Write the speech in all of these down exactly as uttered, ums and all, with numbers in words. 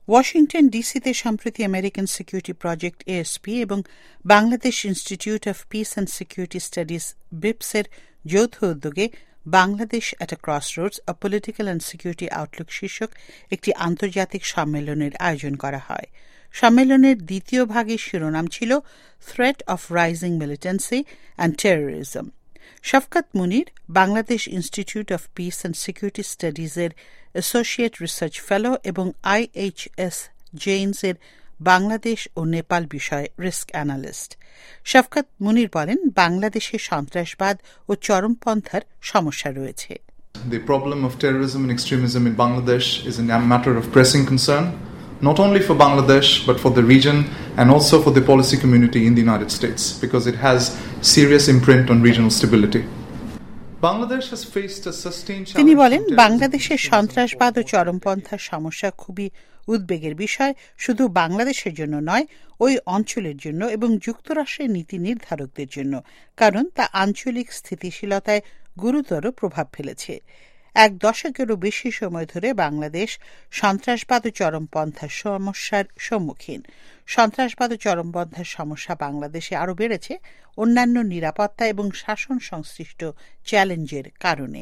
Washington ডিসিতে সম্প্রতি American security project ASP এবং Bangladesh institute of peace and security studies বিপসের যৌথ উদ্যোগে Bangladesh at a crossroads a political and security outlook শীর্ষক একটি আন্তর্জাতিক সম্মেলনের আয়োজন করা হয়। সম্মেলনের দ্বিতীয় ভাগের শিরোনাম ছিল threat of rising militancy and terrorism. Shafqat Munir Bangladesh institute of peace and security স্টাডিজের অ্যাসোসিয়েট রিসার্চ ফেলো এবং আইএইচএস জেইনসের বাংলাদেশ ও নেপাল বিষয়ে রিস্ক অ্যানালিস্ট। শফকত মুনির বলেন, বাংলাদেশে সন্ত্রাসবাদ ও চরমপন্থার সমস্যা রয়েছে। The problem of terrorism and extremism in Bangladesh is a matter of pressing concern, not only for Bangladesh but for the region and also for the policy community in the United States, because it has serious imprint on regional stability. Bangladesh has faced a sustained challenge. তিনি বলেন, বাংলাদেশের সন্ত্রাসবাদ ও চরমপন্থার সমস্যা খুবই উদ্বেগের বিষয়, শুধু বাংলাদেশের জন্য নয়, ওই অঞ্চলের জন্য এবং যুক্তরাষ্ট্রের নীতি নির্ধারকদের জন্য, কারণ তা আঞ্চলিক স্থিতিশীলতায় গুরুতর প্রভাব ফেলেছে। এক দশকেরও বেশি সময় ধরে বাংলাদেশ সন্ত্রাসবাদ ও চরমপন্থার সমস্যার সম্মুখীন। সন্ত্রাসবাদ ও চরমপন্থার সমস্যা বাংলাদেশে আরও বেড়েছে অন্যান্য নিরাপত্তা এবং শাসন সংশ্লিষ্ট চ্যালেঞ্জের কারণে।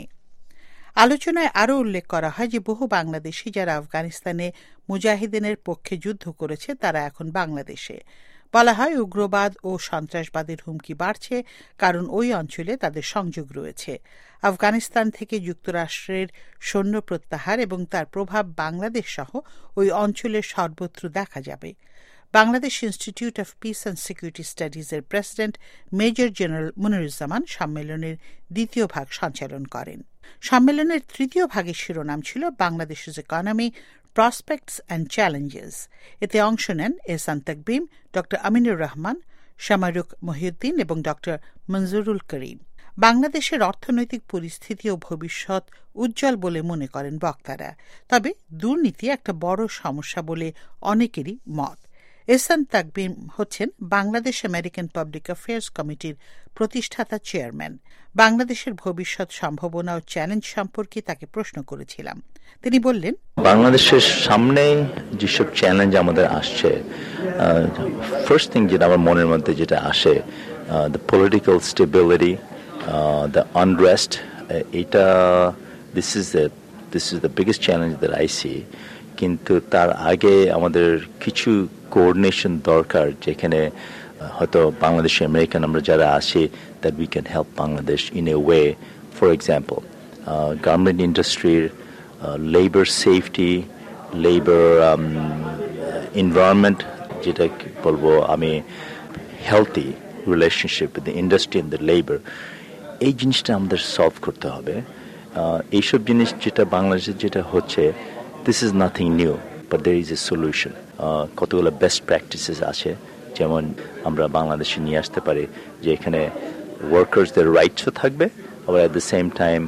আলোচনায় আরও উল্লেখ করা হয় যে বহু বাংলাদেশি যারা আফগানিস্তানে মুজাহিদিনের পক্ষে যুদ্ধ করেছে তারা এখন বাংলাদেশে। বলা হয়, উগ্রবাদ ও সন্ত্রাসবাদের হুমকি বাড়ছে কারণ ওই অঞ্চলে তাদের সংযোগ রয়েছে। আফগানিস্তান থেকে যুক্তরাষ্ট্রের সৈন্য প্রত্যাহার এবং তার প্রভাব বাংলাদেশ সহ ওই অঞ্চলের সর্বত্র দেখা যাবে। Bangladesh institute of peace and security স্টাডিজের প্রেসিডেন্ট মেজর জেনারেল মুনিরুজ্জামান সম্মেলনের দ্বিতীয় ভাগ সঞ্চালন করেন। সম্মেলনের তৃতীয় ভাগের শিরোনাম ছিল বাংলাদেশের ইকোনমি, প্রসপেক্টস অ্যান্ড চ্যালেঞ্জেস। এতে অংশ নেন এহসান তাকবিম, ডক্টর আমিনুর রহমান, শামারুক মহিউদ্দিন এবং ডক্টর মঞ্জুরুল করিম। বাংলাদেশের অর্থনৈতিক পরিস্থিতি ও ভবিষ্যৎ উজ্জ্বল বলে মনে করেন বক্তারা, তবে দুর্নীতি একটা বড় সমস্যা বলে অনেকেরই মত। এহসান তাকবিম হচ্ছেন বাংলাদেশ আমেরিকান পাবলিক অ্যাফেয়ার্স কমিটির প্রতিষ্ঠাতা চেয়ারম্যান। বাংলাদেশের ভবিষ্যৎ সম্ভাবনা ও চ্যালেঞ্জ সম্পর্কে তাকে প্রশ্ন করেছিলাম। তিনি বললেন, বাংলাদেশের সামনে যেসব চ্যালেঞ্জ আমাদের আসছে, ফার্স্ট থিং যেটা আমার মনের মধ্যে যেটা আসে, the political stability, the unrest, এটা this is the this is the biggest challenge that I see. কিন্তু তার আগে আমাদের কিছু কোঅর্ডিনেশন দরকার, যেখানে হয়তো বাংলাদেশি আমেরিকান আমরা যারা আছি, that we can help Bangladesh in a way. For example, garment ইন্ডাস্ট্রির লেবার সেফটি, লেবার এনভায়রনমেন্ট, যেটা বলবো আমি, healthy relationship with the industry and the labour, এই জিনিসটা আমাদের সলভ করতে হবে। এইসব জিনিস যেটা বাংলাদেশে যেটা হচ্ছে, this is nothing new, but there is a solution. কতগুলো বেস্ট প্র্যাকটিসেস আছে, যেমন আমরা বাংলাদেশে নিয়ে আসতে পারি যে এখানে ওয়ার্কার্সদের রাইটসও থাকবে, আবার অ্যাট দ্য সেম টাইম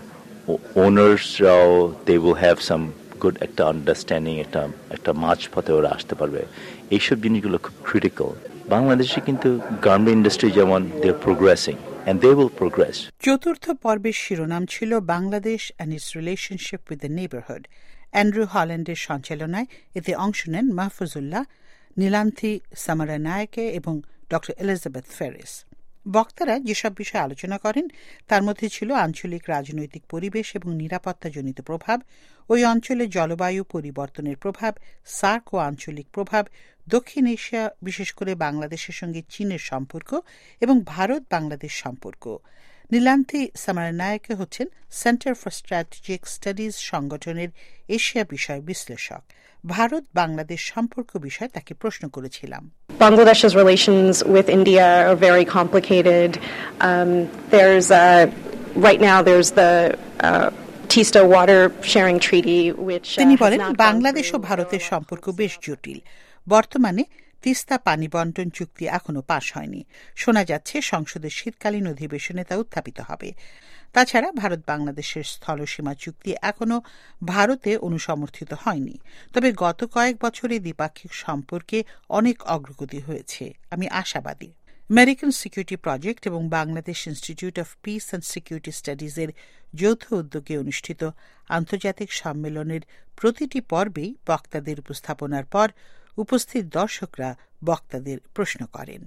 ওনার্সরাও they will have some good একটা আন্ডারস্ট্যান্ডিং, একটা একটা মাঝ পথে ওরা আসতে পারবে। এইসব জিনিসগুলো খুব ক্রিটিক্যাল। বাংলাদেশে কিন্তু গার্মেন্ট ইন্ডাস্ট্রি যেমন they are progressing and they will progress. চতুর্থ পর্বের শিরোনাম ছিল Bangladesh and its relationship with the neighborhood. Andrew হল্যান্ডের সঞ্চালনায় এতে অংশ নেন মাহফুজুল্লাহ, নীলান্থী সামারানায়কে এবং ডক্টর এলিজাবেথ ফেরিস। বক্তারা যেসব বিষয়ে আলোচনা করেন তার মধ্যে ছিল আঞ্চলিক রাজনৈতিক পরিবেশ এবং নিরাপত্তাজনিত প্রভাব, ওই অঞ্চলে জলবায়ু পরিবর্তনের প্রভাব, সার্ক ও আঞ্চলিক প্রভাব, দক্ষিণ এশিয়া বিশেষ করে বাংলাদেশের সঙ্গে চীনের সম্পর্ক এবং ভারত বাংলাদেশ সম্পর্ক। নীলান্থী সামারানায়কে হচ্ছেন সেন্টার ফর স্ট্র্যাটেজিক স্টাডিজ সংগঠনের এশিয়া বিষয় বিশ্লেষক। ভারত বাংলাদেশ সম্পর্ক বিষয়ে তাকে প্রশ্ন করেছিলাম। Bangladesh's relations with India are very complicated. Um, there's uh, right now there's the uh, Teesta Water Sharing Treaty, which uh, তিনি বলেন, বাংলাদেশ ও ভারতের সম্পর্ক বেশ জটিল। বর্তমানে তিস্তা পানি বন্টন চুক্তি এখনো পাশ হয়নি। শোনা যাচ্ছে সংসদের শীতকালীন অধিবেশনে তা উত্থাপিত হবে। তাছাড়া ভারত বাংলাদেশের স্থলসীমা চুক্তি এখনো ভারতে অনুসমর্থিত হয়নি, তবে গত কয়েক বছরে দ্বিপাক্ষিক সম্পর্কে অনেক অগ্রগতি হয়েছে। আমি আশাবাদী। আমেরিকান সিকিউরিটি প্রজেক্ট এবং Bangladesh institute of peace and security স্টাডিজের যৌথ উদ্যোগে অনুষ্ঠিত আন্তর্জাতিক সম্মেলনের প্রতিটি পর্বেই বক্তাদের উপস্থাপনার পর উপস্থিত দর্শকরা বক্তাদের প্রশ্ন করেন।